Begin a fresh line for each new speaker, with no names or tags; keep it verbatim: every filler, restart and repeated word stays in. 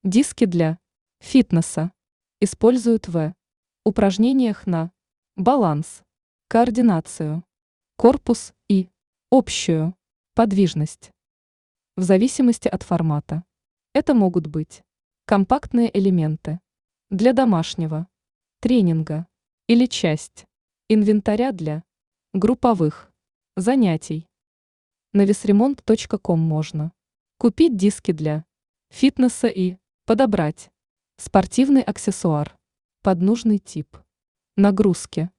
Диски для фитнеса используют в упражнениях на баланс, координацию, корпус и общую подвижность. В зависимости от формата. Это могут быть компактные элементы для домашнего тренинга или часть инвентаря для групповых занятий. На весремонт точка ком можно купить диски для фитнеса и подобрать спортивный аксессуар под нужный тип нагрузки.